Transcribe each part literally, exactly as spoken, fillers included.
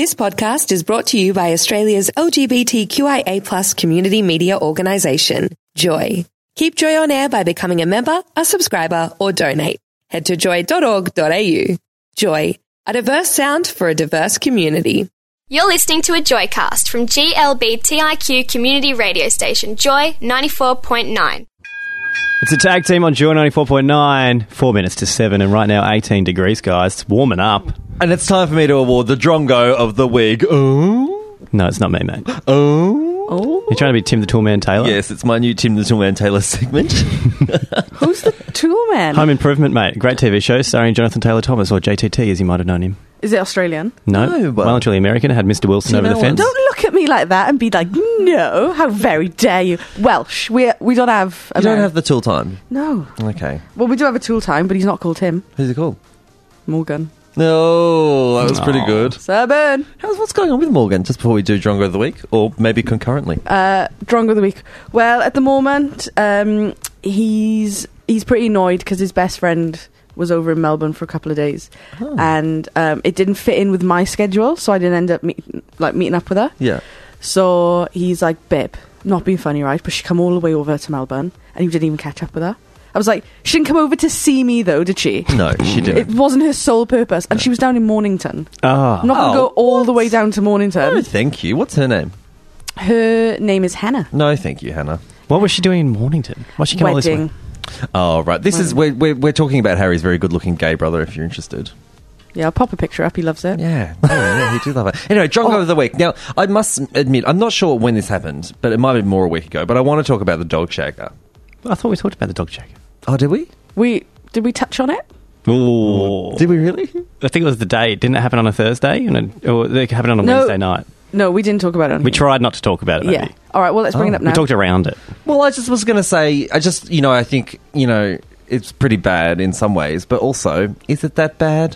This podcast is brought to you by Australia's L G B T Q I A plus community media organisation, Joy. Keep Joy on air by becoming a member, a subscriber, or donate. Head to joy dot org dot a u. Joy, a diverse sound for a diverse community. You're listening to a Joycast from G L B T I Q community radio station, Joy ninety-four point nine. It's a tag team on Joy ninety-four point nine, four minutes to seven, and right now eighteen degrees, guys. It's warming up. And it's time for me to award the Drongo of the week. Oh. No, it's not me, mate. Oh. Oh. You're trying to be Tim the Toolman Taylor? Yes, it's my new Tim the Toolman Taylor segment. Who's the Toolman? Home Improvement, mate. Great T V show starring Jonathan Taylor Thomas, or J T T as you might have known him. Is it Australian? No. No, well- well and truly American. It had Mister Wilson Do you over the know fence. what? Don't look at me like that and be like, no, how very dare you. Welsh. We we don't have... You don't Ameri- have the tool time. No. Okay. Well, we do have a tool time, but he's not called Tim. Who's it called? Morgan. No, that was pretty Aw. good. Seven. How's, what's going on with Morgan, just before we do Drongo of the week? Or maybe concurrently? Uh, Drongo of the week. Well, at the moment, um, he's he's pretty annoyed because his best friend was over in Melbourne for a couple of days, Oh. and um, it didn't fit in with my schedule, so I didn't end up meet, like meeting up with her. Yeah. So he's like, babe, not being funny, right? But she come all the way over to Melbourne, and you didn't even catch up with her. I was like, she didn't come over to see me, though, did she? No, she It didn't. wasn't her sole purpose, and she was down in Mornington. Oh. I'm not going to Oh, go all the way down to Mornington. No, thank you. What's her name? Her name is Hannah. No, thank you, Hannah. What was she doing in Mornington? Why'd she come all this way? Wedding. Oh, right. This is we're, we're we're talking about Harry's very good-looking gay brother. If you're interested, Yeah, I'll pop a picture up. He loves it. yeah, oh, yeah, he do love it. Anyway, Drongo Oh. of the week. Now, I must admit, I'm not sure when this happened, but it might have been more a week ago. But I want to talk about the dog shagger. I thought we talked about the dog check. Oh, did we? We did we touch on it? Ooh. Did we really? I think it was the day. Didn't it happen on a Thursday? And it, or it happened on a No. Wednesday night? No, we didn't talk about it. On We here. tried not to talk about it, maybe. Yeah. All right. Well, let's bring Oh. it up now. We talked around it. Well, I just was going to say, I just, you know, I think, you know, it's pretty bad in some ways, but also, is it that bad?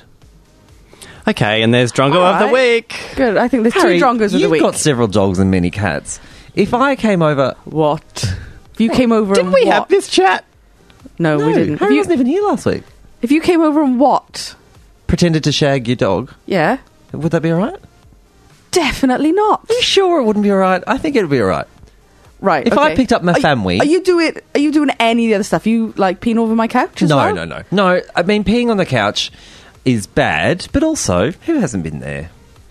Okay, and there's Drongo All of the right. week. Good. I think there's Harry, two Drongos of the you've week. got several dogs and many cats. If I came over... What? If you came over Didn't and we what? have this chat? No, No, we didn't. If Harry you, wasn't even here last week. if you came over and what? Pretended to shag your dog. Yeah. Would that be all right? Definitely not. Are you sure it wouldn't be all right? I think it would be all right. Right. If okay. I picked up my Are you- family- are you doing? Are you doing any of the other stuff? You like peeing over my couch as No, well? no, no. No, I mean, peeing on the couch is bad, but also, who hasn't been there?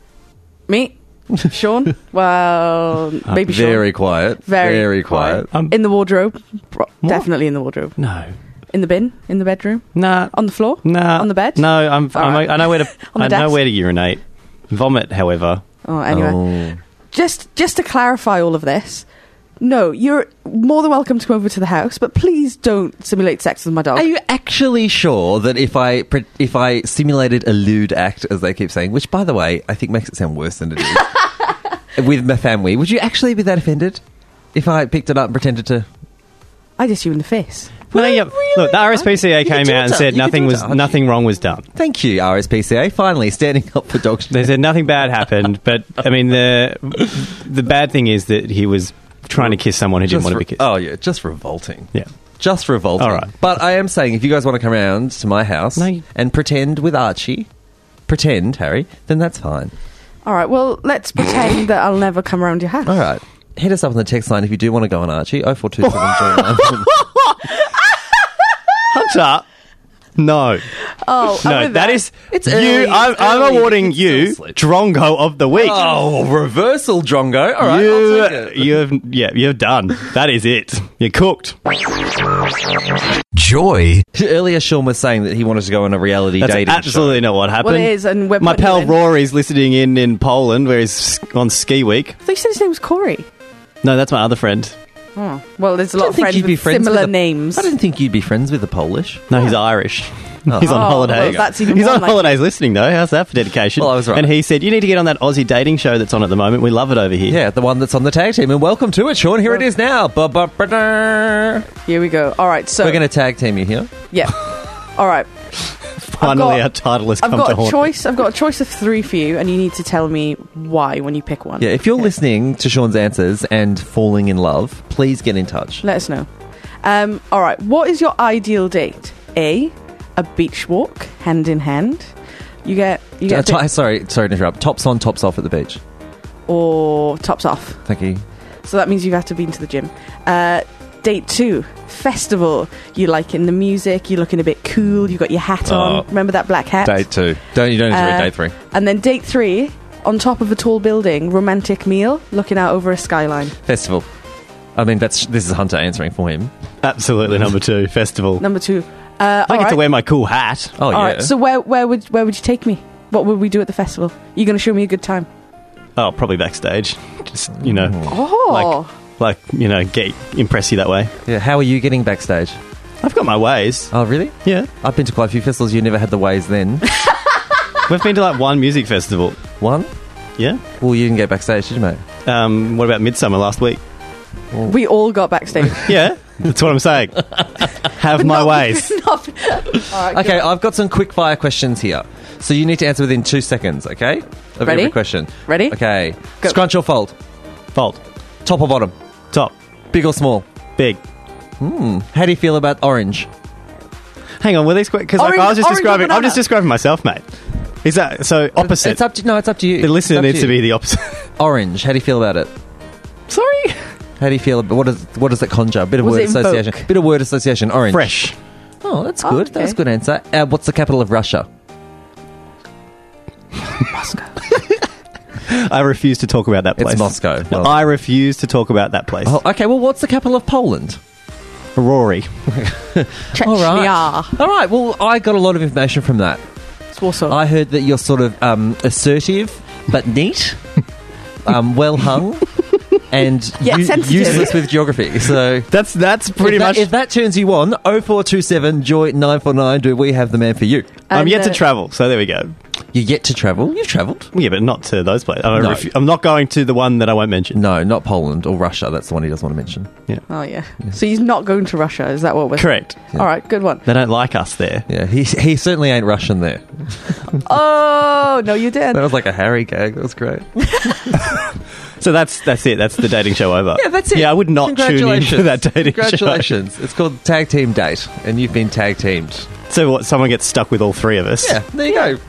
Me, Sean. Well, maybe Sean. Very quiet. Very, Very quiet. Um, In the wardrobe. Pro- Definitely in the wardrobe. no. In the bin. In the bedroom. Nah. On the floor. Nah. On the bed. No, I'm, All I'm right. I know where to On the I know desk? where to urinate. Vomit, however. Oh, anyway. Oh. Just just to clarify all of this. No, you're more than welcome to come over to the house, but please don't simulate sex with my dog. Are you actually sure that if I pre- if I simulated a lewd act, as they keep saying, which, by the way, I think makes it sound worse than it is, with my family, would you actually be that offended if I picked it up and pretended to... I just you in the face. No, no, yeah. really? Look, the R S P C A You can came do out it and to- said you can nothing do it was to Archie. nothing wrong was done. Thank you, R S P C A, finally standing up for dogs. They said nothing bad happened, but I mean the the bad thing is that he was trying to kiss someone who didn't Just want to re- be kissed. Oh, yeah, just revolting. Yeah. Just revolting. All right. But I am saying, if you guys want to come around to my house No, you- and pretend with Archie, pretend, Harry, then that's fine. All right. Well, let's pretend that I'll never come around your house. All right. Hit us up on the text line if you do want to go on Archie. oh four two seven join Hunter, no, Oh, no, with that is It's you. early, I'm, it's I'm early, awarding you can you still sleep. Drongo of the week. Oh, reversal, Drongo. All right, you, I'll take it. you've yeah, you're done. That is it. You're cooked. Joy. Earlier, Sean was saying that he wanted to go on a reality That's dating absolutely show. not what happened. Well, it is, and we're My putting pal you in. Rory's listening in in Poland, where he's on ski week. I thought you said his name was Corey. No, that's my other friend. Oh. Well, there's a I lot don't of think friends you'd with be friends similar with a- names. I didn't think you'd be friends with the Polish. No, he's Irish. Oh. He's on Oh, holidays. well, that's even he's more on like- holidays listening, though. How's that for dedication? Well, I was right. And he said, you need to get on that Aussie dating show that's on at the moment. We love it over here. Yeah, the one that's on the tag team. And welcome to it, Sean. Here it is now. Ba-ba-ba-da. Here we go. All right. So We're going to tag team you here. yeah. All right. Finally, got- our title has I've come to got a haunt. choice. I've got a choice of three for you, and you need to tell me why when you pick one. Yeah, if you're Okay. listening to Sean's answers and falling in love, please get in touch. Let us know. Um, all right. What is your ideal date? A, a beach walk, hand in hand. You get you Uh, get a to- bit- sorry, sorry to interrupt. Tops on, tops off at the beach. or tops off. Thank you. So that means you've had to be to the gym. Uh, date two, festival. You liking the music? You're looking a bit cool. You got your hat Oh. on. Remember that black hat? Date two. Don't you don't need to Uh, read date three. And then date three, on top of a tall building, romantic meal, looking out over a skyline. Festival. I mean, that's this is Hunter answering for him. Absolutely, number two, festival. Number two. Uh, I all get to right. wear my cool hat. Oh yeah. All right. So where where would where would you take me? What would we do at the festival? You're going to show me a good time. Oh, probably backstage. Just, you know, Oh. like, like you know, get impress you that way. yeah. How are you getting backstage? I've got my ways. Oh really? Yeah. I've been to quite a few festivals. You never had the ways then. We've been to like one music festival. One. Yeah. Well, you didn't get backstage, did you, mate? Um, what about Midsummer last week? We all got backstage. Yeah, that's what I'm saying. Have my ways. Not- all right, Okay, I've got some quick fire questions here. So you need to answer within two seconds, okay? Of Ready? every question. Ready? Okay. Go. Scrunch or fold? Fold. Top or bottom? Top. Big or small? Big. How do you feel about orange? Hang on, were these quick? Because like, I Orange- was just orange or describing. I'm banana? just describing myself, mate. Is that so opposite? It's up to no. It's up to you. the listener It's up needs to you. be the opposite. orange. How do you feel about it? Sorry. How do you feel about what does what does it conjure? A bit of Was word it invoke? association. Bit of word association. Orange. Fresh. Oh, that's Oh, good. okay. That's a good answer. Uh, what's the capital of Russia? Moscow. I refuse to talk about that place. It's Moscow. No, Well- I refuse to talk about that place. Oh, okay. Well, what's the capital of Poland? Rory. Chechnya. All right. Well, I got a lot of information from that. It's Warsaw. I heard that you're sort of um, assertive but neat, um, well hung, and Yeah, sensitive. useless with geography. So That's that's pretty if that, much. if that turns you on, oh four two seven Joy nine four nine. Do we have the man for you? I'm And, yet to uh, travel, so there we go. You're yet to travel. You've travelled. Yeah, but not to those places. I'm, No. refu- I'm not going to the one that I won't mention. No, not Poland or Russia. That's the one he doesn't want to mention. Oh, yeah. So he's not going to Russia, is that what we're Correct. All right, good one. They don't like us there. Yeah, he he certainly ain't Russian there. Oh, no, you did. That was like a Harry gag. That was great. So that's that's it. That's the dating show over. Yeah, that's it. Yeah, I would not tune into that dating show. Congratulations. It's called Tag Team Date, and you've been tag teamed. So what? Someone gets stuck with all three of us. Yeah, there you go.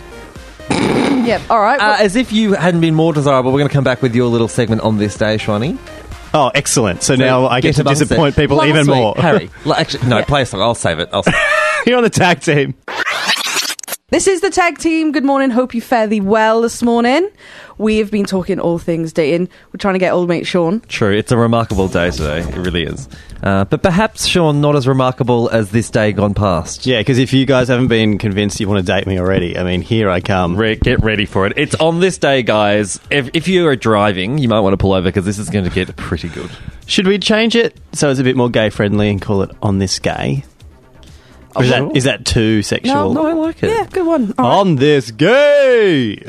Yep, all right. Uh, as if you hadn't been more desirable, we're going to come back with your little segment on this day, Shwani. Oh, excellent. So, now I get, get to amongst disappoint it. people Last even week, more. Harry, l- actually, no, play a song. I'll save it. I'll save it. You're on the tag team. This is the tag team. Good morning. Hope you fare thee well this morning. We have been talking all things dating. We're trying to get old mate Sean. True, it's a remarkable day today. It really is. Uh, but perhaps, Sean, not as remarkable as this day gone past. Yeah, because if you guys haven't been convinced you want to date me already, I mean, here I come. Re- get ready for it. It's on this day, guys. If, if you are driving, you might want to pull over because this is going to get pretty good. Should we change it so it's a bit more gay friendly and call it On This Gay? Or is, that, is that too sexual? No, I like it. Yeah, good one. All right. On This Gay!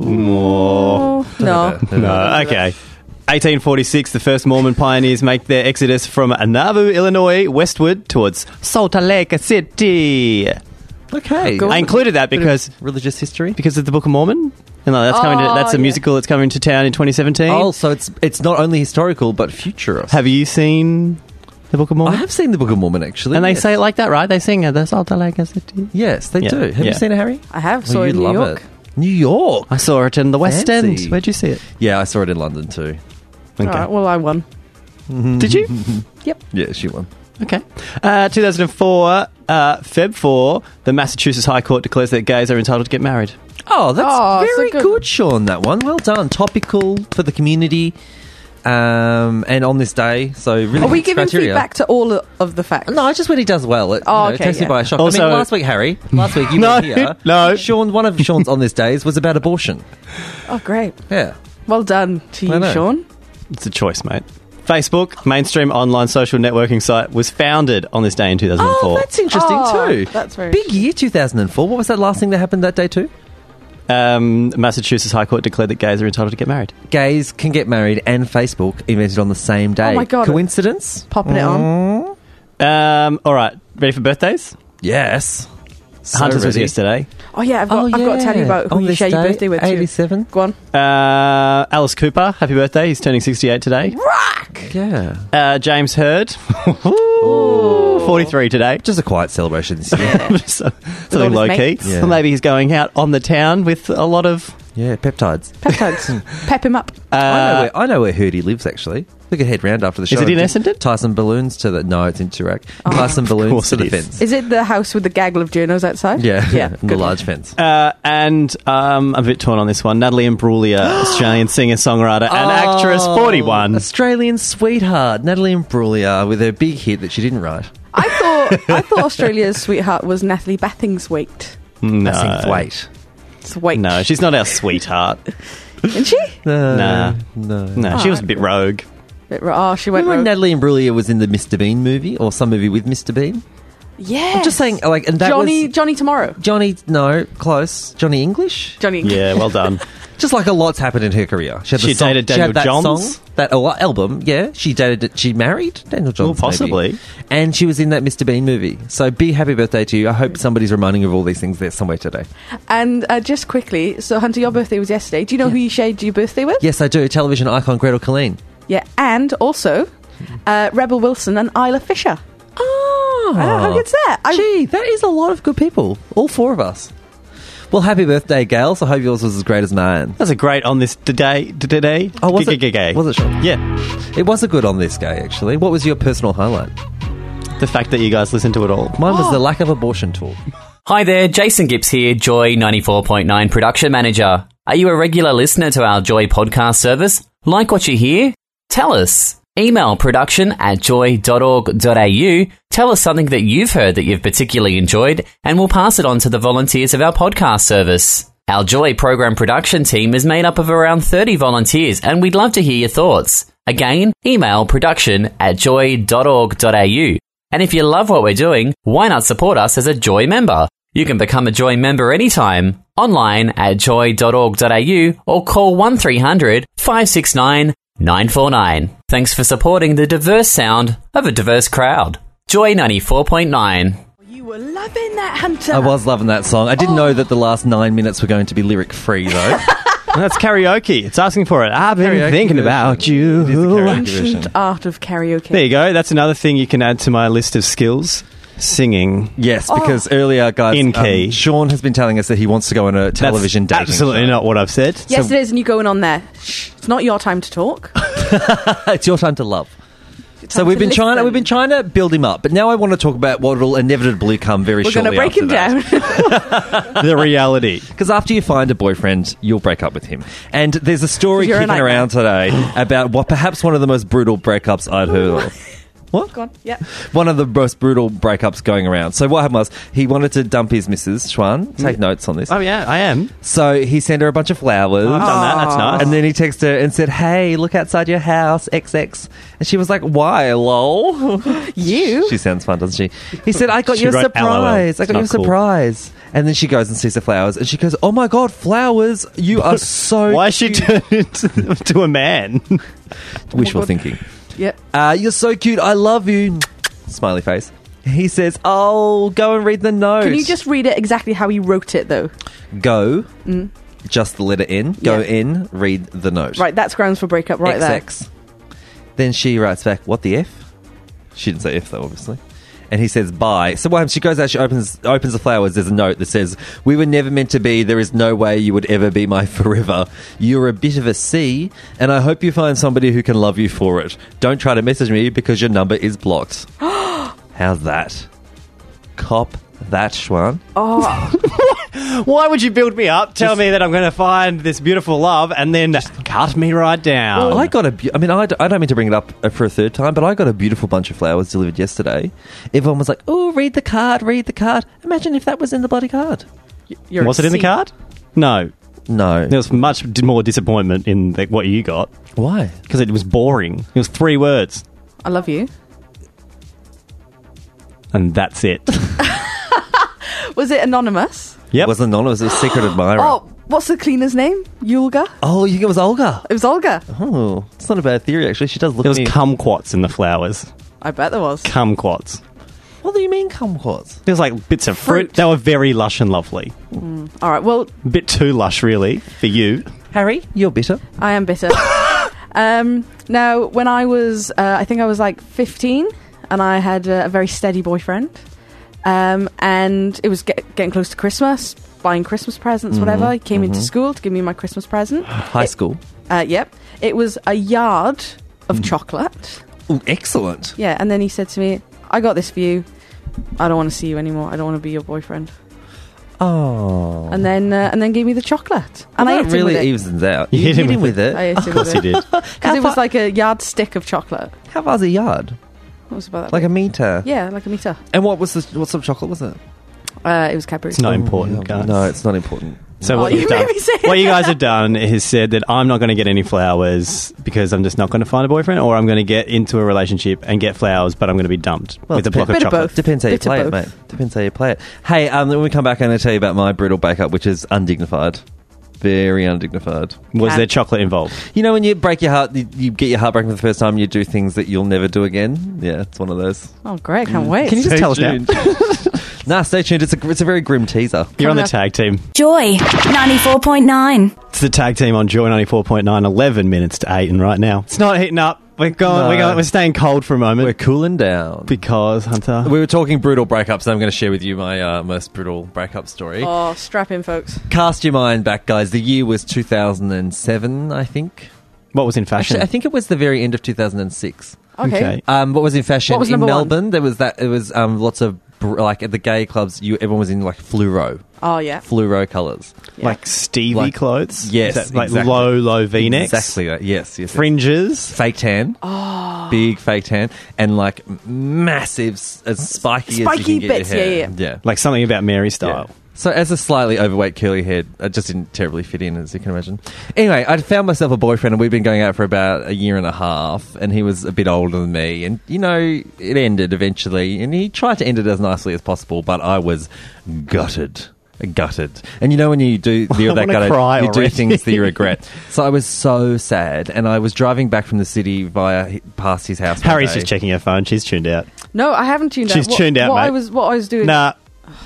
More. Oh, no. No, okay. eighteen forty-six, the first Mormon pioneers make their exodus from Nauvoo, Illinois, westward towards Salt Lake City. Okay. Go I included that because Religious history. because of the Book of Mormon. And like, that's coming to, Oh, that's a yeah. musical that's coming to town in twenty seventeen. Oh, so it's it's not only historical but futurist. Have you seen the Book of I Mormon? have seen the Book of Mormon actually, And they yes. say it like that, right? They sing the Salt Lake City. Yes, they Yeah, do. Have yeah. you seen it, Harry? I have. Oh, Saw it you'd in New love York. it. New York. I saw it in the West Fancy. End. Where'd you see it? Yeah, I saw it in London too. Okay. All right, well, I won. Did you? Yep. Yeah, she won. Okay. Uh, two thousand four, uh, February fourth, the Massachusetts High Court declares that gays are entitled to get married. Oh, that's Oh, it's a very good- good, Sean. That one, well done. Topical for the community, um, and on this day. So really, Are we meets giving criteria. feedback to all of the facts? No, just when he does well. It, Oh, you know, okay, takes me yeah. by a shock. Also- I mean, last week, Harry, last week you No, were here. no. Sean, one of Sean's on this days was about abortion. Oh, great. Yeah. Well done to I you, know. Sean. It's a choice, mate. Facebook, mainstream online social networking site, was founded on this day in two thousand four. Oh, that's interesting Oh, too. that's very- big year, two thousand four. What was that last thing that happened that day too? Um, Massachusetts High Court declared that gays are entitled to get married. Gays can get married and Facebook invented on the same day. Oh my God. Coincidence? Popping it on. Um, all right, ready for birthdays? Yes. So Hunter's was ready. yesterday. Oh, yeah, I've got, I've got to tell you about who On you this share your day, birthday with, too. eighty-seven. Go on. Uh, Alice Cooper, happy birthday. He's turning sixty-eight today. Yeah. Uh, James Hurd. Ooh, Uh, forty-three today. Just a quiet celebration this year. So- Something his low key. mates. Yeah. Or maybe he's going out on the town with a lot of. Yeah, peptides. Peptides. Pep him up. I know Uh, where I know where Hurdy lives. Actually, we could head round after the show. Is it in and Essendon? tie some balloons to the. No, it's in Toorak. Tie some balloons course to it the is. fence. Is it the house with the gaggle of journos outside? Yeah, Yeah. and the Good. large fence. Uh, and um, I'm a bit torn on this one. Natalie Imbruglia, Australian singer-songwriter and actress, forty-one. Australian sweetheart Natalie Imbruglia with her big hit that she didn't write. I thought I thought Australia's sweetheart was Natalie Bathingthwaite. No. Wait, Thwaite. No, she's not our sweetheart. Isn't she? no, Nah. no. No, she was a bit rogue. Bit ro- Oh, she went. Remember when rogue. Natalie Imbruglia was in the Mister Bean movie or some movie with Mister Bean? Yeah. I'm just saying, like, and that Johnny was Johnny Tomorrow. Johnny. No, close. Johnny English. Johnny. Yeah, well done. Just like a lot's happened in her career. She, had the She song, dated she had Daniel that Johns? song, that oh, album. Yeah, she dated. She married Daniel Johns. Well, possibly. maybe. And she was in that Mister Bean movie. So, be happy birthday to you. I hope somebody's reminding you of all these things there somewhere today. And uh, just quickly, so Hunter, your birthday was yesterday. Do you know who you shared your birthday with? Yes, I do. Television icon Gretel Colleen. Yeah, and also uh, Rebel Wilson and Isla Fisher. Oh, I know, how good's that? I- Gee, that is a lot of good people. All four of us. Well, happy birthday, Gail. I hope yours was as great as mine. That's a great on this today. Today. Oh, was it? Gay. Was it, Sean? Yeah. It was a good on this guy, actually. What was your personal highlight? The fact that you guys listen to it all. Mine was the lack of abortion talk. Hi there, Jason Gibbs here, Joy ninety-four point nine Production Manager. Are you a regular listener to our Joy podcast service? Like what you hear? Tell us. Email production at joy dot org dot a u. Tell us something that you've heard that you've particularly enjoyed, and we'll pass it on to the volunteers of our podcast service. Our Joy program production team is made up of around thirty volunteers, and we'd love to hear your thoughts. Again, email production at joy dot org dot a u. And if you love what we're doing, why not support us as a Joy member? You can become a Joy member anytime, online at joy dot org dot a u or call one three hundred five six nine nine four nine. Thanks for supporting the diverse sound of a diverse crowd. Joy ninety-four point nine. You were loving that, Hunter. I was loving that song. I didn't know that the last nine minutes were going to be lyric free, though. That's karaoke. It's asking for it. I've been Karaoke thinking version. about you. It is the karaoke Ancient version. art of karaoke. There you go. That's another thing you can add to my list of skills. Singing. Yes, because earlier, guys, In key. um, Sean has been telling us that he wants to go on a television That's dating absolutely show. not what I've said. Yes, So- it is, and you going on there. Shh, it's not your time to talk. It's your time to love. So time we've to been trying. listen. We've been trying to build him up, but now I want to talk about what will inevitably come very We're shortly. going to break him down. The reality. Because after you find a boyfriend, you'll break up with him. And there's a story You're a kicking nightmare. around today about what perhaps one of the most brutal breakups I'd heard of. What? Go on. Yeah. One of the most brutal breakups going around. So what happened was he wanted to dump his missus, Schwan. Take notes on this. Oh, yeah, I am. So he sent her a bunch of flowers. I've done that. That's nice. And then he texted her and said, "Hey, look outside your house, X X." And she was like, "Why, lol?" You? She sounds fun, doesn't she? He said, "I got She you a wrote LOL. surprise. I It's got you a not cool. surprise." And then she goes and sees the flowers, and she goes, "Oh my god, flowers! You are so Why is she cute." turned into to a man? Wishful God. thinking. Yep. Uh, you're so cute. I love you. Smiley face. He says, "Oh, go and read the note." Can you just read it exactly how he wrote it, though? go? Just the letter N. Go Yeah. in. Read the note. Right, that's grounds for breakup right X X. Then she writes back, "What the F?" She didn't say F though, obviously. And he says, "Bye." So what happens? She goes out, she opens opens the flowers. There's a note that says, "We were never meant to be. There is no way you would ever be my forever. You're a bit of a C, and I hope you find somebody who can love you for it. Don't try to message me because your number is blocked." How's that? Cop that, Schwan. Why would you build me up, tell me that I'm going to find this beautiful love, and then cut me right down? I got a. Bu- I mean, I, d- I don't mean to bring it up uh, for a third time, but I got a beautiful bunch of flowers delivered yesterday. Everyone was like, "Oh, read the card, read the card." Imagine if that was in the bloody card. You're Was a it in the C. card? No. No. There was much d- more disappointment in the, what you got Why? because it was boring. It was three words, I love you. and that's it. Was it anonymous? Yep. It wasn't anonymous. It was secret admirer. Oh, what's the cleaner's name? Yulga? Oh, you think it was Olga? It was Olga. Oh, it's not a bad theory, actually. She does look There was neat. kumquats in the flowers. I bet there was. Kumquats. What do you mean kumquats? There was like bits of fruit. Fruit. They were very lush and lovely. All right, well, A bit too lush, really, for you. Harry, you're bitter. I am bitter. um, now, when I was, uh, I think I was like fifteen, and I had a, a very steady boyfriend. Um, and it was get, getting close to Christmas, buying Christmas presents, Mm-hmm, whatever. He came mm-hmm. into school to give me my Christmas present. High It- school. Uh, yep. It was a yard of Mm. chocolate. Ooh, excellent. Yeah, and then he said to me, I got this for you. I don't want to see you anymore. I don't want to be your boyfriend. Oh. And then uh, and then gave me the chocolate. And I that ate him really with it. evens out. You You hit hit him him with it. I ate Of him course with you it. did. Because it was like a yardstick of chocolate. How far's a yard? What was about that? Like a meter. Yeah, like a meter. And what was the what sort of chocolate was it? Uh, it was Cadbury. It's not important, yeah, guys. No, it's not important. So Oh, what, you you've made done, me say what you guys have done is said that I'm not going to get any flowers because I'm just not going to find a boyfriend, or I'm going to get into a relationship and get flowers, but I'm going to be dumped Well, with a it block of depends- Bit of chocolate. both. Depends how you Bit of play it, both. mate. Depends how you play it. Hey, um, when we come back, I'm going to tell you about my brutal breakup, which is undignified. Very undignified. Was Cat. there chocolate involved? You know when you break your heart, you, you get your heart broken for the first time, you do things that you'll never do again? Yeah, it's one of those. Oh, great. Can't wait. Can you just Stay tell us now? tuned. Nah, stay tuned. It's a, it's a very grim teaser. You're on the Coming tag team. Joy ninety-four point nine. It's the tag team on Joy ninety-four point nine, eleven minutes to eight, and right now it's not heating up. We're going. No. We're going. We're staying cold for a moment We're cooling down. because Hunter. We were talking brutal breakups, and I'm going to share with you my uh, most brutal breakup story. Oh, strap in, folks. Cast your mind back, guys. The year was two thousand seven, I think. What was in fashion? Actually, I think it was the very end of two thousand six. Okay. Okay. Um, what was in fashion What was in number one? Melbourne? There was that. It was um, lots of br- like at the gay clubs. You everyone was in like fluoro, Oh, yeah. fluoro colours. Yeah. Like Stevie Like- clothes. Yes, Is that like exactly. low, low V-necks. Exactly that. Yes, yes. yes. Fringes. Fake tan. Oh. Big fake tan and like massive, s- as spiky, as you Spiky can get bits, your hair. yeah, yeah. Like something about Mary style. Yeah. So as a slightly overweight curly head, I just didn't terribly fit in, as you can imagine. Anyway, I'd found myself a boyfriend, and we'd been going out for about a year and a half, and he was a bit older than me, and, you know, it ended eventually, and he tried to end it as nicely as possible, but I was gutted. Gutted. And you know when you do the, I that wanna gutted, cry you do already. things that you regret. So I was so sad, and I was driving back from the city via past his house one Harry's day. just checking her phone. She's tuned out. No, I haven't tuned out. She's What- tuned out, what I mate. was, what I was doing. Nah.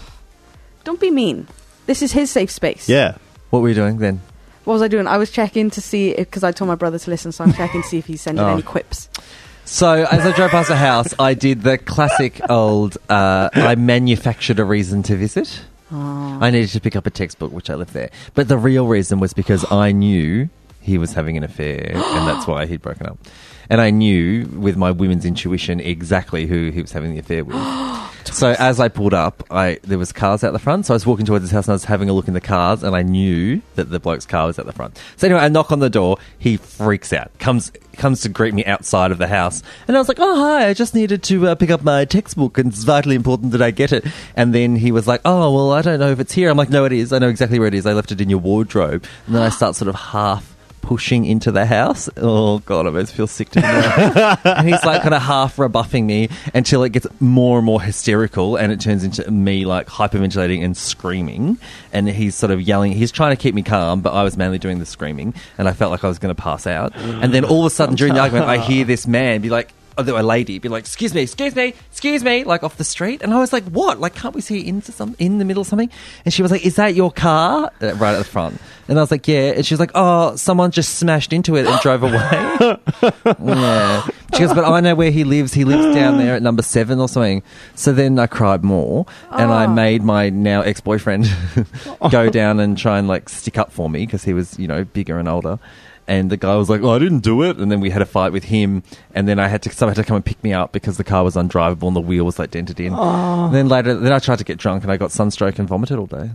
Don't be mean. This is his safe space. Yeah. What were you doing then? What was I doing? I was checking to see, because I told my brother to listen, so I'm checking to see if he's sending Oh. any quips. So, as I drove past the house, I did the classic old, uh, I manufactured a reason to visit. Oh. I needed to pick up a textbook, which I left there. But the real reason was because I knew he was having an affair, and that's why he'd broken up. And I knew, with my women's intuition, exactly who he was having the affair with. So as I pulled up, I there was cars out the front. So I was walking towards his house, and I was having a look in the cars, and I knew that the bloke's car was at the front. So anyway, I knock on the door. He freaks out, comes comes to greet me outside of the house, and I was like, "Oh hi, I just needed to uh, pick up my textbook, and it's vitally important that I get it." And then he was like, "Oh well, I don't know if it's here." I'm like, "No, it is. I know exactly where it is. I left it in your wardrobe." And then I start sort of half pushing into the house. Oh god, I almost feel sick to death. And he's like kind of half rebuffing me until it gets more and more hysterical, and it turns into me like hyperventilating and screaming. And he's sort of yelling. He's trying to keep me calm, but I was mainly doing the screaming, and I felt like I was going to pass out. And then all of a sudden during the argument, I hear this man be like, oh, a lady be like, excuse me, excuse me, excuse me, like off the street. And I was like, what? Like, can't we see into some in the middle of something? And she was like, is that your car? Uh, right at the front. And I was like, yeah. And she was like, oh, someone just smashed into it and drove away. Yeah. She goes, but I know where he lives. He lives down there at number seven or something. So then I cried more, and I made my now ex-boyfriend go down and try and like stick up for me because he was, you know, bigger and older. And the guy was like, oh, I didn't do it. And then we had a fight with him. And then I had to, someone had to come and pick me up because the car was undrivable and the wheel was like dented in. And then later, then I tried to get drunk and I got sunstroke and vomited all day.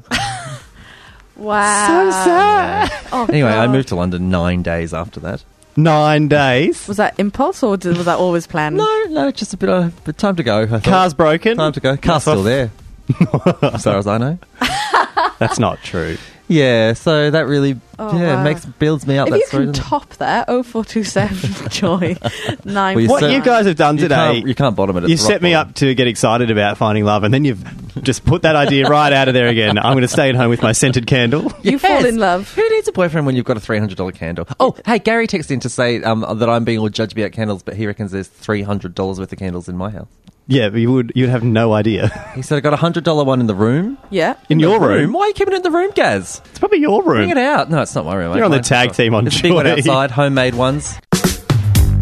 Wow. So sad. Oh, Anyway, I God. moved to London nine days after that. Nine days. Was that impulse, or did, was that always planned? No, no, just a bit of but time to go. I thought. Car's broken. Time to go. Car's still there. As far as I know. That's not true. Yeah, so that really Oh, yeah wow. makes builds me up. If that you story, can doesn't it? top that, oh four two seven joy nine. Well, you What So- you guys have done You today, can't, you can't bottom it. At you the set rock me bottom. up to get excited about finding love, and then you've just put that idea right out of there again. I'm going to stay at home with my scented candle. You fall Yes. in love. Who needs a boyfriend when you've got a three hundred dollars candle? Oh, hey, Gary texted in to say um, that I'm being all judgy about candles, but he reckons there's three hundred dollars worth of candles in my house. Yeah, but you would you'd have no idea. He said I got a one hundred dollars one in the room. Yeah. In The your room? Why are you keeping it in the room, Gaz? It's probably your Bring room. it out. No, it's not my room. You're on the Mine's tag not. team on It's a big one Joy. outside, homemade ones.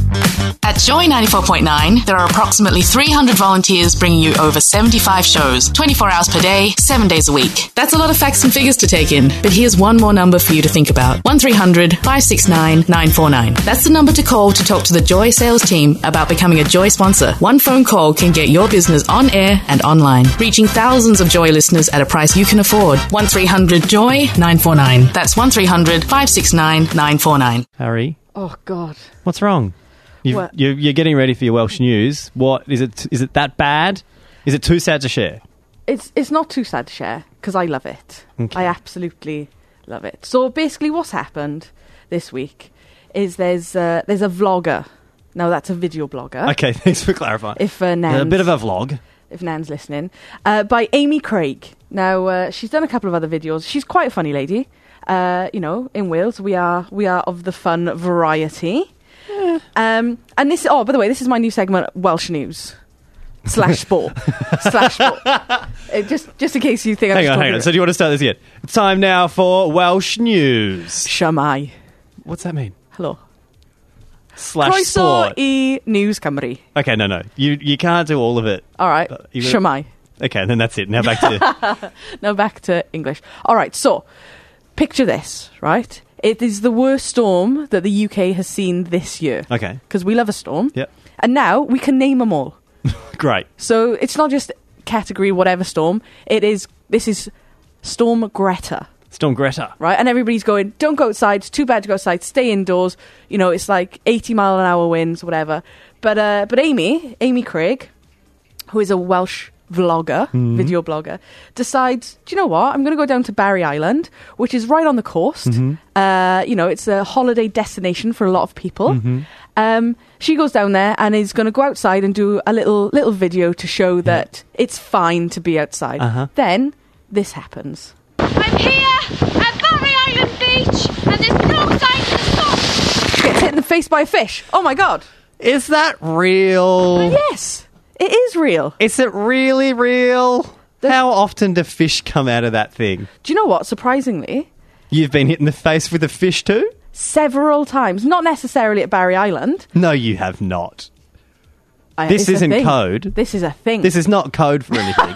At Joy ninety-four point nine, there are approximately three hundred volunteers bringing you over seventy-five shows, twenty-four hours per day, seven days a week. That's a lot of facts and figures to take in, but here's one more number for you to think about. one three hundred, five six nine, nine four nine. That's the number to call to talk to the Joy sales team about becoming a Joy sponsor. One phone call can get your business on air and online, reaching thousands of Joy listeners at a price you can afford. one three hundred, joy, nine four nine. That's one three hundred, five six nine, nine four nine. Harry, Oh, God. what's wrong? You've, What? you're, you're getting ready for your Welsh news. What is it? Is it that bad? Is it too sad to share? It's it's not too sad to share because I love it. Okay. I absolutely love it. So basically, what's happened this week is there's uh, there's a vlogger. Now that's a video blogger. Okay, thanks for clarifying. If uh, Nan's, a bit of a vlog. if Nan's listening, uh, by Amy Craig. Now uh, she's done a couple of other videos. She's quite a funny lady. Uh, you know, in Wales we are we are of the fun variety. Um, and this, oh, by the way, this is my new segment, Welsh News slash sport slash sport. Uh, just, just in case you think I'm Hang just on, talking hang on. about- So do you want to start this again? It's time now for Welsh news. Siamai. What's that mean? Hello. Slash Croeso sport. I News Cymru. Okay, no, no. You you can't do all of it. All right. Uh, you gotta- Siamai. Okay, then that's it. Now back to... Now back to English. All right. So, picture this, right? It is the worst storm that the U K has seen this year. Okay, Because we love a storm. yep. And now we can name them all. Great. So it's not just category whatever storm. It is, this is Storm Greta. Storm Greta. Right, and everybody's going, don't go outside, it's too bad to go outside, stay indoors. You know, it's like eighty mile an hour winds, whatever. But uh, but Amy, Amy Craig, who is a Welsh vlogger, Mm-hmm. video blogger, decides, do you know what? I'm going to go down to Barry Island, which is right on the coast. Mm-hmm. Uh, you know, it's a holiday destination for a lot of people. Mm-hmm. Um, she goes down there and is going to go outside and do a little little video to show that it's fine to be outside. Uh-huh. Then this happens. I'm here at Barry Island Beach, and there's no sign of the storm. She gets hit in the face by a fish. Oh my god. Is that real? Yes, it is real. Is it really real? There's- How often do fish come out of that thing? Do you know what? Surprisingly, You've been hit in the face with a fish too? several times. Not necessarily at Barry Island. No, you have not. I- This it's a isn't thing. code. This is a thing. This is not code for anything.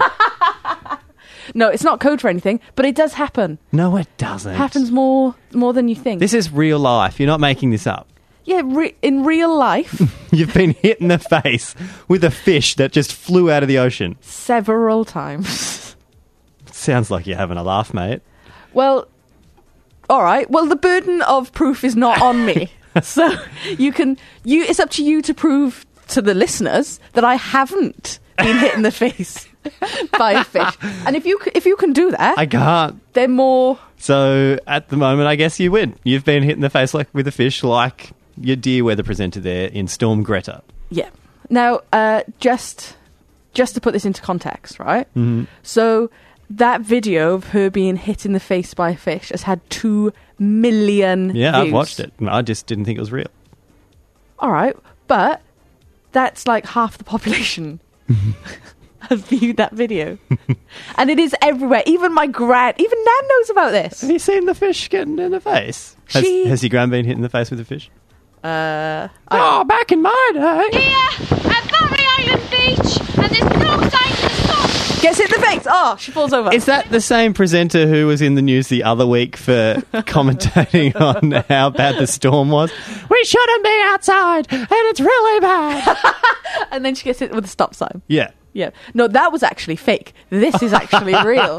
no, it's not code for anything, but it does happen. No, it doesn't. It happens more more than you think. This is real life. You're not making this up. yeah, re- in real life, You've been hit in the face with a fish that just flew out of the ocean. several times. Sounds like you're having a laugh, mate. Well, all right. Well, the burden of proof is not on me, so you can. You. It's up to you to prove to the listeners that I haven't been hit in the face by a fish. And if you c- if you can do that, I can't. they're more. So at the moment, I guess you win. You've been hit in the face like with a fish, like your dear weather presenter there in Storm Greta. Yeah. Now, uh, just just to put this into context, right? Mm-hmm. So that video of her being hit in the face by a fish has had two million Yeah, views. I've watched it. I just didn't think it was real. All right, but that's like half the population has viewed that video, and it is everywhere. Even my gran, even Nan knows about this. Have you seen the fish getting in the face? Has, She- has your gran been hit in the face with a fish? Uh, Oh, back in my day. Here at Barry Island Beach, and there's no sign of the storm. gets hit in the face. Oh, she falls over. Is that the same presenter who was in the news the other week for commentating on how bad the storm was? We shouldn't be outside, and it's really bad. And then she gets hit with a stop sign. Yeah. Yeah. No, that was actually fake. This is actually real.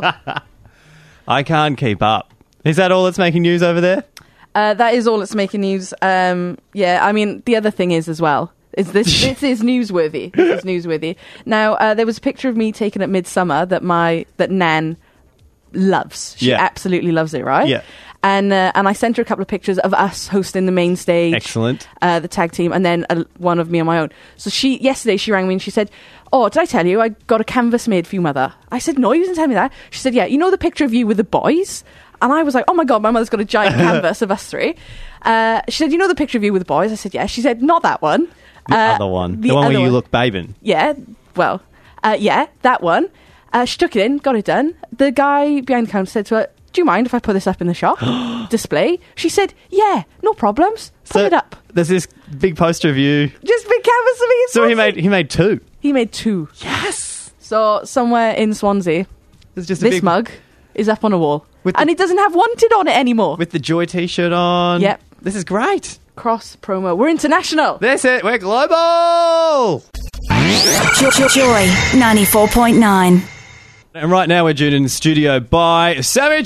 I can't keep up. Is that all that's making news over there? Uh, that is all that's making news. Um, yeah, I mean, the other thing is as well, is this this is newsworthy. This is newsworthy. Now, uh, there was a picture of me taken at Midsummer that my that Nan loves. She Yeah. absolutely loves it, right? Yeah. And uh, and I sent her a couple of pictures of us hosting the main stage. Excellent. Uh, the tag team, and then uh, one of me on my own. So she yesterday she rang me and she said, "Oh, did I tell you I got a canvas made for you, mother?" I said, "No, you didn't tell me that." She said, "Yeah, you know the picture of you with the boys?" And I was like, "Oh my god, my mother's got a giant canvas of us three." Uh, she said, "You know the picture of you with the boys?" I said, "Yeah." She said, "Not that one. The Uh, other one. the The, one other where you one." look babing. Yeah, well, uh, yeah, that one." Uh, she took it in, got it done. The guy behind the counter said to her, "Do you mind if I put this up in the shop display?" She said, "Yeah, no problems. Put So it up." there's this big poster of you. Just supposed to be in So he Swansea. made he made two. He made two. Yes. So somewhere in Swansea, There's just a this big mug is up on a wall. With and the- it doesn't have Wanted on it anymore. with the Joy T-shirt on. Yep. This is great. Cross promo. We're international. That's it. We're global. Joy, Joy ninety-four point nine. And right now we're joined in the studio by Sammy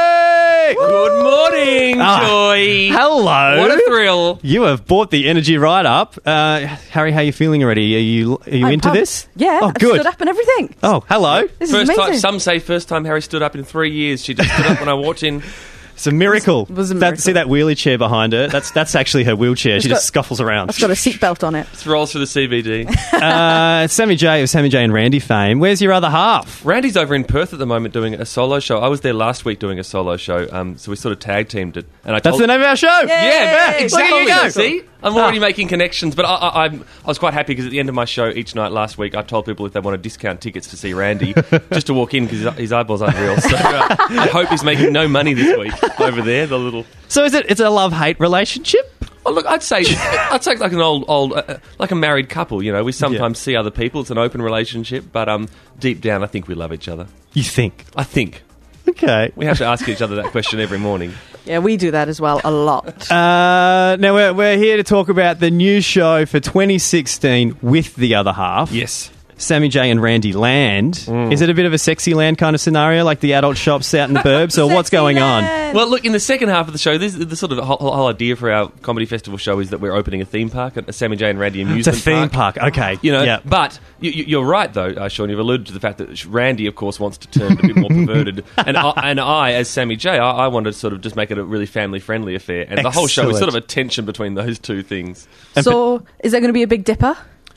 J. Good morning, Ah, Joy. Hello. What a thrill. You have bought the energy right up. Uh, Harry, how are you feeling already? Are you are you I'm into pumped. this? Yeah. Oh, I've good. stood up and everything. Oh, hello. This First is amazing. time, some say first time Harry stood up in three years. She just stood up when I walked in. It's a miracle. It was a That, miracle. see that wheelie chair behind her? That's that's actually her wheelchair. It's she got- just scuffles around. It's got a seatbelt on it. Just rolls through the C B D. uh, Sammy J of Sammy J and Randy fame. Where's your other half? Randy's over in Perth at the moment doing a solo show. I was there last week doing a solo show, um, so we sort of tag teamed it. And I That's told the name of our show. Yeah, Yay! exactly. Look at you go. See, I'm already Ah. making connections, but I, I, I'm, I was quite happy because at the end of my show each night last week, I told people if they want to discount tickets to see Randy, just to walk in because his, his eyeballs aren't real. So uh, I hope he's making no money this week over there. The little. So is it? It's a love-hate relationship. Oh, look, I'd say I'd say like an old old uh, like a married couple. You know, we sometimes see other people. It's an open relationship, but um, deep down, I think we love each other. You think? I think Okay. we have to ask each other that question every morning. Yeah, we do that as well a lot. Uh, now we're we're here to talk about the new show for twenty sixteen with the other half. Yes. Sammy J and Randy Land. Mm. Is it a bit of a sexy land kind of scenario, like the adult shops out in the burbs, or what's going on? Well, look, in the second half of the show, this, the sort of whole, whole idea for our comedy festival show is that we're opening a theme park, a Sammy J and Randy It's amusement a theme park. Okay. You know, yeah. but you, you- you're right, though, uh, Sean. You've alluded to the fact that Randy, of course, wants to turn a bit more perverted, and I, and I, as Sammy J, I, I want to sort of just make it a really family-friendly affair, and the whole show is Excellent. sort of a tension between those two things. So, is there going to be a Big Dipper?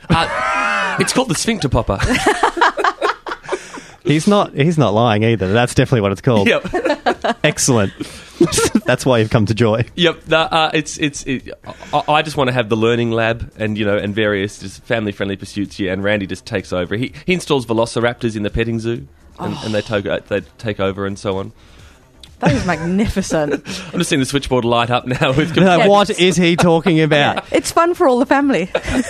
Uh, it's called the Sphincter Popper. He's not. He's not lying either. That's definitely what it's called. Yep. Excellent. That's why you've come to Joy. Yep, the, uh, it's it's. It, I, I just want to have the learning lab and you know and various just family friendly pursuits here. And Randy just takes over. He he installs velociraptors in the petting zoo, and, and they take uh, they take over and so on. That is magnificent. I'm just seeing the switchboard light up now with. Like, what is he talking about? It's fun for all the family.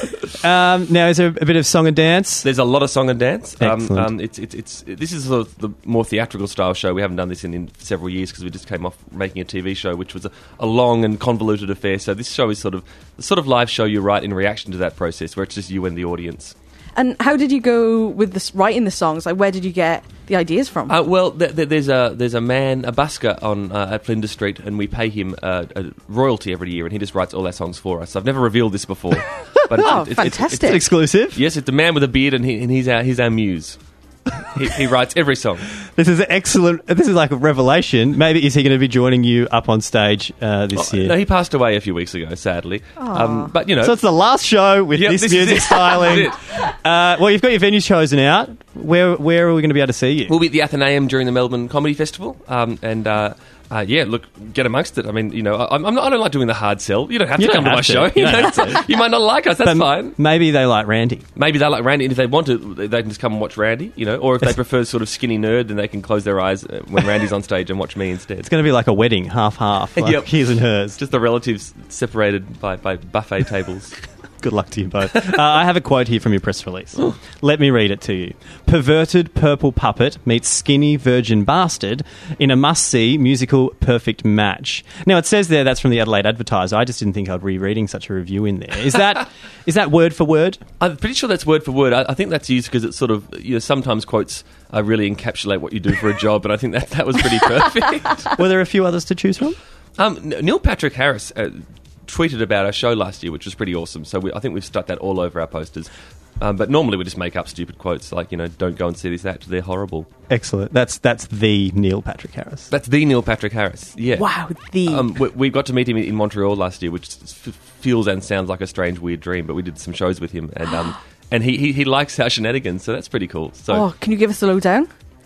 Um, now, is there a bit of song and dance? There's a lot of song and dance. Um, Excellent. um, it's, it's, it's, this is sort of the more theatrical style show. We haven't done this in, in several years because we just came off making a T V show, which was a, a long and convoluted affair. So this show is sort of the sort of live show you write in reaction to that process, where it's just you and the audience. And how did you go with this writing the songs? Like, where did you get the ideas from? Uh, well, th- th- there's a there's a man, a busker on uh, at Flinders Street, and we pay him uh, a royalty every year, and he just writes all our songs for us. I've never revealed this before, but Oh, it's, it's, fantastic. It's, it's, Exclusive. yes, it's the man with a beard, and, he, and he's our he's our muse. he, he writes every song. This is excellent. This is like a revelation. Maybe is he going to be joining you up on stage uh, this Oh, year? no, he passed away a few weeks ago, sadly. Um, but you know, So it's the last show with Yep, this, this is music it. styling. This is Uh, well, you've got your venues chosen out. Where where are we going to be able to see you? we'll be at the Athenaeum during the Melbourne Comedy Festival, um, and. Uh, Uh, yeah, look, get amongst it. I mean, you know, I, I'm not, I don't like doing the hard sell. You don't have You to don't come to my have to. show. You You, don't know? have to. You might not like us. That's But fine. Maybe they like Randy. Maybe they like Randy, and if they want to, they can just come and watch Randy. You know, or if they prefer sort of skinny nerd, then they can close their eyes uh, when Randy's on stage and watch me instead. It's going to be like a wedding, half half. Like Yep. his and hers. Just the relatives separated by, by buffet tables. Good luck to you both. uh, I have a quote here from your press release. Let me read it to you. Perverted purple puppet meets skinny virgin bastard in a must-see musical perfect match. Now, it says there that's from the Adelaide Advertiser. I just didn't think I'd be reading such a review in there. Is that is that word for word? I'm pretty sure that's word for word. I, I think that's used because it's sort of, you know, sometimes quotes uh, really encapsulate what you do for a job, and I think that that was pretty perfect. Were there a few others to choose from? um, N- Neil Patrick Harris uh, tweeted about our show last year, which was pretty awesome. So we, I think we've stuck that all over our posters. Um, but normally we just make up stupid quotes like, you know, don't go and see this act, they're horrible. Excellent. That's that's the Neil Patrick Harris. That's the Neil Patrick Harris, yeah. Wow, the... Um, we, we got to meet him in Montreal last year, which f- feels and sounds like a strange, weird dream, but we did some shows with him, and um, and he, he, he likes our shenanigans, so that's pretty cool. So Oh, can you give us a lowdown?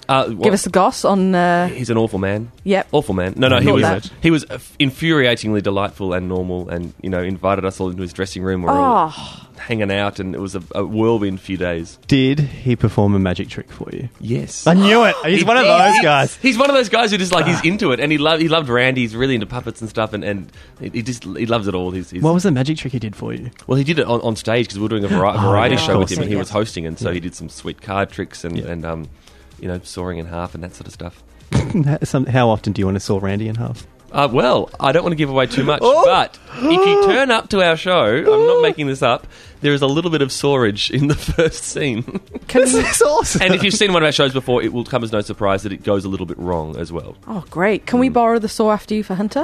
Uh, what- Give us the goss on. Uh, He's an awful man. Yep. Awful man. No, no, he Thought was that. he was uh, infuriatingly delightful and normal, and you know invited us all into his dressing room. We were all oh, hanging out, and it was a, a whirlwind few days. Did he perform a magic trick for you? Yes, I knew it. He's He- one of he- those he- guys. He's one of those guys who just like he's into it, and he loved he loved Randy. He's really into puppets and stuff, and, and he he just he loves it all. He's, he's What was the magic trick he did for you? well, he did it on, on stage because we were doing a vari- variety yeah, show of with course, him, and he yeah. was hosting, and so Yeah. he did some sweet card tricks and Yeah. and um, you know, sawing in half and that sort of stuff. Some, how often do you want to saw Randy in half? Uh, well, I don't want to give away too much, Oh! but if you turn up to our show, I'm not making this up, there is a little bit of sawage in the first scene. can This we, is awesome. And if you've seen one of our shows before, it will come as no surprise that it goes a little bit wrong as well. oh, great. Can we borrow the saw after you for Hunter?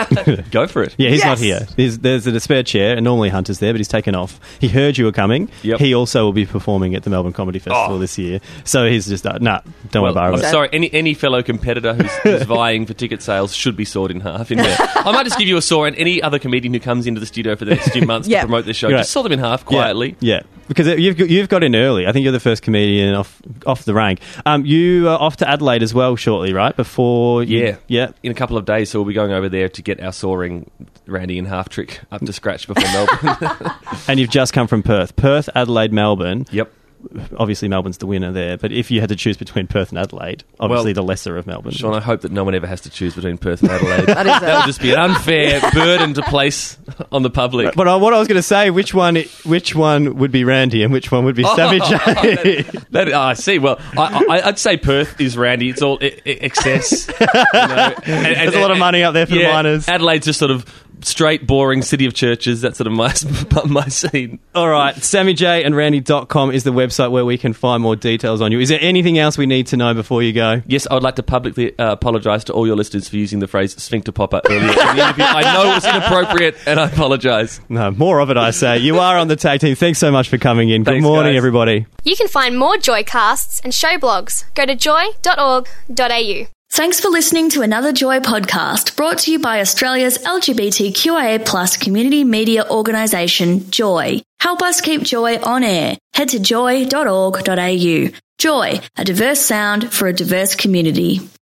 Go for it. Yeah, he's not Yes! here. There's, there's a spare chair, and normally Hunter's there, but he's taken off. He heard you were coming. Yep. He also will be performing at the Melbourne Comedy Festival Oh. this year. So he's just, uh, nah, don't Well, worry I'm about it. sorry, any any fellow competitor who's, who's vying for ticket sales should be sawed in half in there. I might just give you a saw, and any other comedian who comes into the studio for the next few months Yeah. to promote this show, Right. just saw them in half quietly. Yeah, yeah. Because it- you've got, you've got in early. I think you're the first comedian off off the rank. Um, you are off to Adelaide as well shortly, right? Before you, Yeah. yeah. In a couple of days, so we'll be going over there to get our sawing Randy in half trick up to scratch before Melbourne. And you've just come from Perth, Perth, Adelaide, Melbourne. Yep. Obviously, Melbourne's the winner there. But if you had to choose between Perth and Adelaide, obviously Well, the lesser of Melbourne. Sean, I hope that no one ever has to choose between Perth and Adelaide. That is a- That would just be an unfair burden to place on the public. But uh, what I was going to say, which one, which one would be Randy and which one would be Sammy J? that, that, oh, I see. Well, I, I, I'd say Perth is Randy. It's all I- I- excess. You know, and- and- There's a lot of money out there for the yeah, miners. Adelaide's just sort of straight, boring city of churches. That's sort of my my scene. All right, Sammy J and Randy dot com is the website where we can find more details on you. Is there anything else we need to know before you go? Yes, I would like to publicly uh, apologise to all your listeners for using the phrase sphincter popper earlier in the interview. I know it was inappropriate, and I apologise. No, more of it, I say. You are on the tag team. Thanks so much for coming in. Good Thanks, morning, guys. everybody. You can find more Joycasts and show blogs. Go to joy dot org dot a u. Thanks for listening to another Joy podcast brought to you by Australia's L G B T Q I A plus community media organisation, Joy. Help us keep Joy on air. Head to joy dot org dot a u. Joy, a diverse sound for a diverse community.